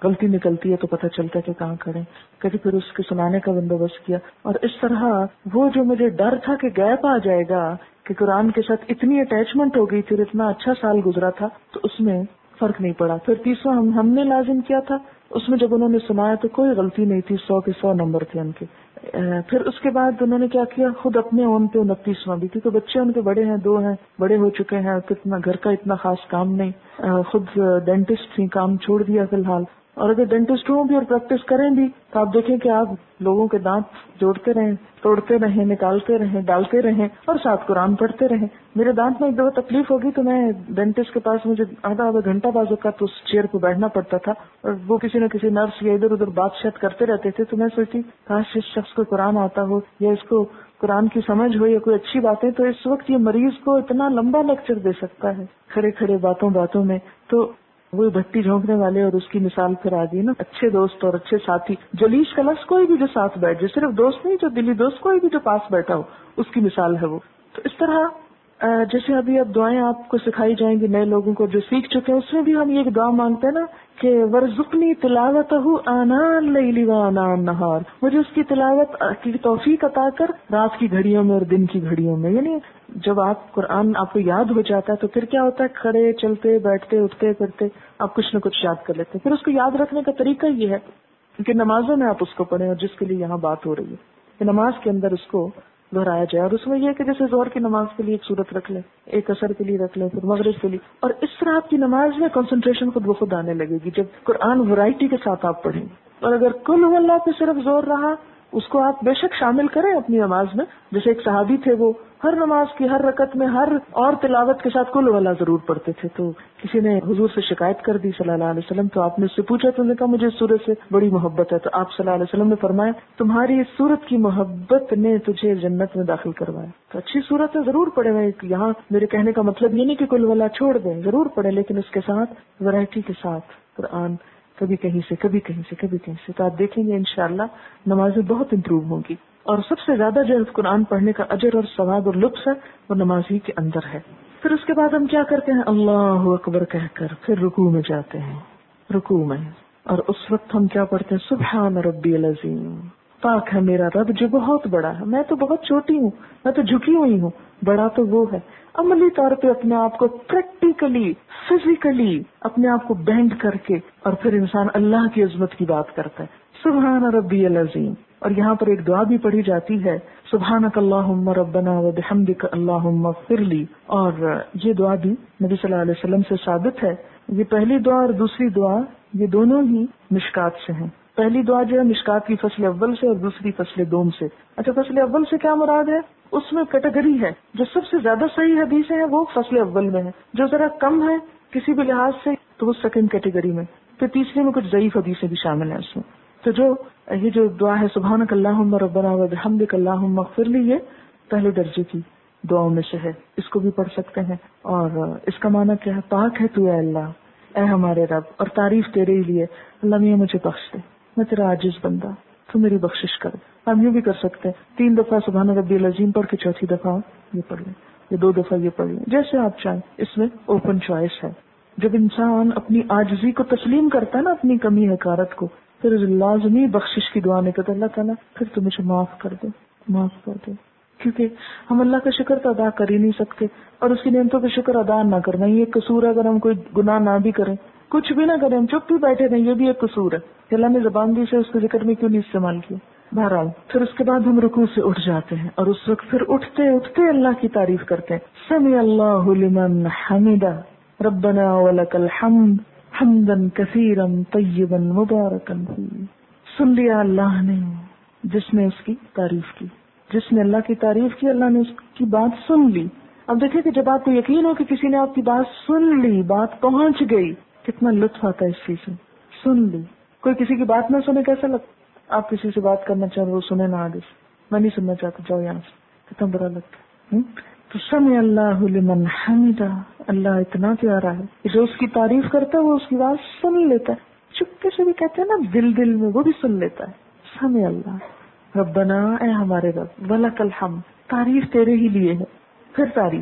غلطی نکلتی ہے تو پتہ چلتا ہے کہ کہاں کھڑے، کبھی پھر اس کے سنانے کا بندوبست کیا. اور اس طرح وہ جو مجھے ڈر تھا کہ گیپ آ جائے گا، کہ قرآن کے ساتھ اتنی اٹیچمنٹ ہو گئی تھی، اتنا اچھا سال گزرا تھا، تو اس میں فرق نہیں پڑا. پھر تیسرا ہم نے لازم کیا تھا، اس میں جب انہوں نے سنایا تو کوئی غلطی نہیں تھی، 100 کے 100 نمبر تھے ان کے. پھر اس کے بعد انہوں نے کیا کیا، خود اپنے اون پہ 29واں بھی، کیونکہ بچے ان کے بڑے ہیں، 2 ہیں، بڑے ہو چکے ہیں، کتنا گھر کا اتنا خاص کام نہیں. خود ڈینٹسٹ تھی، کام چھوڑ دیا فی الحال. اور اگر ڈینٹسٹ ہوں بھی اور پریکٹس کریں بھی تو آپ دیکھیں کہ آپ لوگوں کے دانت جوڑتے رہیں، توڑتے رہیں، نکالتے رہیں، ڈالتے رہیں، اور ساتھ قرآن پڑھتے رہیں. میرے دانت میں ایک دفعہ تکلیف ہوگی تو میں ڈینٹسٹ کے پاس، مجھے آدھا گھنٹہ بعض اوقات اس چیئر پہ بیٹھنا پڑتا تھا، اور وہ کسی نہ کسی نرس یا ادھر ادھر بات شات کرتے رہتے تھے. تو میں سوچتی کاش اس شخص کو قرآن آتا ہو، یا اس کو قرآن کی سمجھ ہو، یا کوئی اچھی باتیں، تو اس وقت یہ مریض کو اتنا لمبا لیکچر دے سکتا ہے کھڑے کھڑے باتوں میں. تو وہ بھٹی جھونکنے والے، اور اس کی مثال پھر آ گئی نا، اچھے دوست اور اچھے ساتھی. جلیش کا لفظ کوئی بھی جو ساتھ بیٹھ جائے، صرف دوست نہیں، جو دلی دوست، کوئی بھی جو پاس بیٹھا ہو، اس کی مثال ہے وہ. تو اس طرح جیسے ابھی اب دعائیں آپ کو سکھائی جائیں گی نئے لوگوں کو جو سیکھ چکے ہیں، اس میں بھی ہم یہ دعا مانگتے ہیں نا کہ ورزقنی تلاوتہ آناء اللیل وآناء النہار، مجھے اس کی تلاوت کی توفیق عطا کر رات کی گھڑیوں میں اور دن کی گھڑیوں میں. یعنی جب آپ قرآن آپ کو یاد ہو جاتا ہے تو پھر کیا ہوتا ہے، کھڑے چلتے بیٹھتے اٹھتے پھرتے آپ کچھ نہ کچھ یاد کر لیتے ہیں. پھر اس کو یاد رکھنے کا طریقہ یہ ہے کہ نمازوں میں آپ اس کو پڑھیں، اور جس کے لیے یہاں بات ہو رہی ہے کہ نماز کے اندر اس کو دہرایا جائے. اور اس میں یہ کہ جیسے ظہر کی نماز کے لیے ایک سورت رکھ لیں، ایک عصر کے لیے رکھ لیں، پھر مغرب کے لیے، اور اس طرح آپ کی نماز میں کنسنٹریشن خود بخود آنے لگے گی جب قرآن ورائٹی کے ساتھ آپ پڑھیں. اور اگر کل هو اللہ پہ صرف زور رہا، اس کو آپ بے شک شامل کریں اپنی نماز میں. جیسے ایک صحابی تھے، وہ ہر نماز کی ہر رکعت میں ہر اور تلاوت کے ساتھ کل هو اللہ ضرور پڑھتے تھے. تو کسی نے حضور سے شکایت کر دی صلی اللہ علیہ وسلم، تو آپ نے اس سے پوچھا، تو انہوں نے کہا مجھے اس سورت سے بڑی محبت ہے. تو آپ صلی اللہ علیہ وسلم نے فرمایا تمہاری اس سورت کی محبت نے تجھے جنت میں داخل کروایا. تو اچھی سورت ہے، ضرور پڑھیں. یہاں میرے کہنے کا مطلب یہ نہیں کہ کل هو اللہ چھوڑ دیں، ضرور پڑھیں، لیکن اس کے ساتھ ورائٹی کے ساتھ قرآن، کبھی کہیں سے کبھی کہیں سے کبھی کہیں سے. تو آپ دیکھیں گے انشاءاللہ نمازیں بہت امپروو ہوں گی. اور سب سے زیادہ جو قرآن پڑھنے کا اجر اور ثواب اور لطف ہے وہ نماز ہی کے اندر ہے. پھر اس کے بعد ہم کیا کرتے ہیں، اللہ اکبر کہہ کر پھر رکوع میں جاتے ہیں. رکوع میں اور اس وقت ہم کیا پڑھتے ہیں، سبحان ربی العظیم، پاک ہے میرا رب جو بہت بڑا ہے، میں تو بہت چھوٹی ہوں، میں تو جھکی ہوئی ہوں، بڑا تو وہ ہے. عملی طور پہ اپنے آپ کو پریکٹیکلی فزیکلی اپنے آپ کو بینڈ کر کے، اور پھر انسان اللہ کی عظمت کی بات کرتا ہے، سبحان ربی العظیم. اور یہاں پر ایک دعا بھی پڑھی جاتی ہے، سبحانک اللہم ربنا وبحمدک اللہم اغفر لی. اور یہ دعا بھی نبی صلی اللہ علیہ وسلم سے ثابت ہے. یہ پہلی دعا اور دوسری دعا یہ دونوں ہی مشکات سے ہیں. پہلی دعا جو ہے مشکات کی فصل اول سے، اور دوسری فصل دوم سے. اچھا، فصل اول سے کیا مراد ہے، اس میں کیٹیگری ہے، جو سب سے زیادہ صحیح حدیثیں ہیں وہ فصل اول میں ہے، جو ذرا کم ہے کسی بھی لحاظ سے تو وہ سیکنڈ کیٹیگری میں، پھر تیسری میں کچھ ضعیف حدیثیں بھی شامل ہیں اس میں. تو یہ جو دعا ہے سبحانک اللہم ربنا وبحمدک اللہم اغفر لی، یہ پہلے درجے کی دعاؤں میں سے ہے، اس کو بھی پڑھ سکتے ہیں. اور اس کا معنی کیا ہے، پاک ہے تو اے اللہ، اے ہمارے رب، اور تعریف تیرے ہی لیے، اللہ میاں مجھے بخش دے، میں تیرا عاجز بندہ، تو میری بخشش کر. ہم یوں بھی کر سکتے ہیں 3 دفعہ سبحان ربی العظیم پڑھ کے چوتھی دفعہ یہ پڑھ لیں، یا 2 دفعہ یہ پڑھ لیں، جیسے آپ چاہیں. اس میں اوپن چوائس ہے. جب انسان اپنی عاجزی کو تسلیم کرتا ہے نا، اپنی کمی حقارت کو، پھر لازمی بخشش کی دعا نہیں کرتا، اللہ تعالیٰ پھر تو مجھے معاف کر دے، معاف کر دے. کیونکہ ہم اللہ کا شکر تو ادا کر ہی نہیں سکتے، اور اس کی نعمتوں کا شکر ادا نہ کرنا یہ ایک قصور ہے. اگر ہم کوئی گناہ نہ بھی کریں، کچھ بھی نہ کریں، ہم چپ بھی بیٹھے رہیں، یہ بھی ایک قصور ہے کہ اللہ نے زبان دی سے اس کو ذکر میں کیوں نہیں استعمال کیا. بہرحال پھر اس کے بعد ہم رکوع سے اٹھ جاتے ہیں، اور اس وقت پھر اٹھتے اٹھتے اللہ کی تعریف کرتے ہیں. سمع اللہ لمن حمدہ ربنا ولک الحمد حمدا کثیرا طیبا مبارکا فیہ. سن لیا اللہ نے جس نے اس کی تعریف کی، جس نے اللہ کی تعریف کی، اللہ نے اس کی بات سن لی. اب دیکھیں کہ جب آپ کو یقین ہو کہ کسی نے آپ کی بات سن لی، بات پہنچ گئی، کتنا لطف آتا ہے اس چیز میں. سن لی. کوئی کسی کی بات نہ سنے کیسا لگتا؟ آپ کسی سے بات کرنا چاہیں وہ سنے نہ، آگے سے میں نہیں سننا چاہتا، جاؤ یہاں سے، کتنا برا لگتا ہے. تو سمع اللہ لمن حمدہ، اللہ اتنا پیارا ہے کہ جو اس کی تعریف کرتا ہے وہ اس کی بات سن لیتا ہے. چپکے سے بھی کہتے ہیں نا، دل میں، وہ بھی سن لیتا ہے. سمع اللہ ربنا، اے ہمارے رب، ولک الحمد، تعریف تیرے ہی لیے ہے. پھر تعریف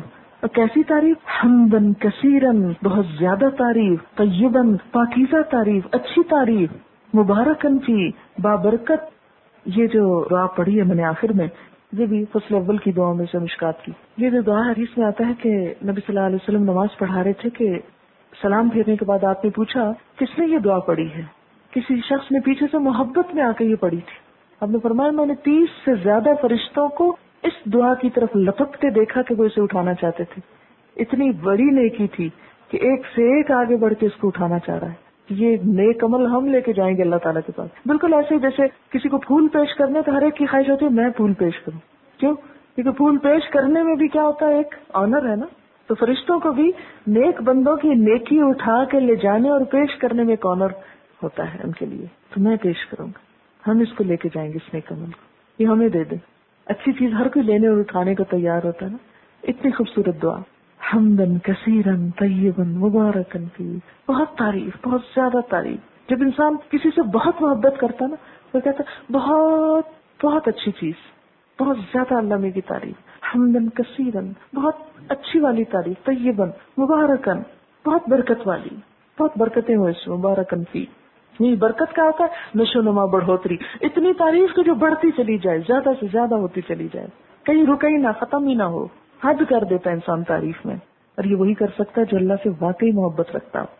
اور کیسی تعریف؟ حمدن کثیرن، بہت زیادہ تعریف، طیبن پاکیزہ تعریف، اچھی تعریف، مبارکن فی بابرکت. یہ جو دعا پڑھی ہے میں نے آخر میں، یہ بھی فصل اول کی دعاؤں میں سے مشکات کی. یہ جو دعا حدیث میں آتا ہے کہ نبی صلی اللہ علیہ وسلم نماز پڑھا رہے تھے کہ سلام پھیرنے کے بعد آپ نے پوچھا کس نے یہ دعا پڑھی ہے؟ کسی شخص نے پیچھے سے محبت میں آ کے یہ پڑھی تھی. آپ نے فرمایا میں نے 30 سے زیادہ فرشتوں کو اس دعا کی طرف لپکتے دیکھا کہ وہ اسے اٹھانا چاہتے تھے. اتنی بڑی نیکی تھی کہ ایک سے ایک آگے بڑھ کے اس کو اٹھانا چاہ رہا ہے. یہ نیک عمل ہم لے کے جائیں گے اللہ تعالیٰ کے پاس. بالکل ایسے جیسے کسی کو پھول پیش کرنے تو ہر ایک کی خواہش ہوتی ہے میں پھول پیش کروں. کیوں؟ کیونکہ پھول پیش کرنے میں بھی کیا ہوتا ہے؟ ایک آنر ہے نا. تو فرشتوں کو بھی نیک بندوں کی نیکی اٹھا کے لے جانے اور پیش کرنے میں ایک آنر ہوتا ہے ان کے لیے. تو میں پیش کروں گا، ہم اس کو لے کے جائیں گے اس نیک عمل کو. یہ ہمیں دے دیں. اچھی چیز ہر کوئی لینے اور اٹھانے کو تیار ہوتا ہے نا. اتنی خوبصورت دعا، حمدن کثیرن طیبن مبارکن فی، بہت تعریف، بہت زیادہ تعریف. جب انسان کسی سے بہت محبت کرتا نا وہ کہتا ہے بہت بہت اچھی چیز، بہت زیادہ علامے کی تعریف. حمدن کثیرن بہت اچھی والی تعریف، طیبن مبارکن بہت برکت والی، بہت برکتیں ہو اس مبارکن فی. یہ برکت کا ہوتا ہے نشو نما، بڑھوتری. اتنی تعریف کہ جو بڑھتی چلی جائے، زیادہ سے زیادہ ہوتی چلی جائے، کہیں رکے ہی نہ، ختم ہی نہ ہو. حد کر دیتا ہے انسان تعریف میں. اور یہ وہی کر سکتا ہے جو اللہ سے واقعی محبت رکھتا ہو.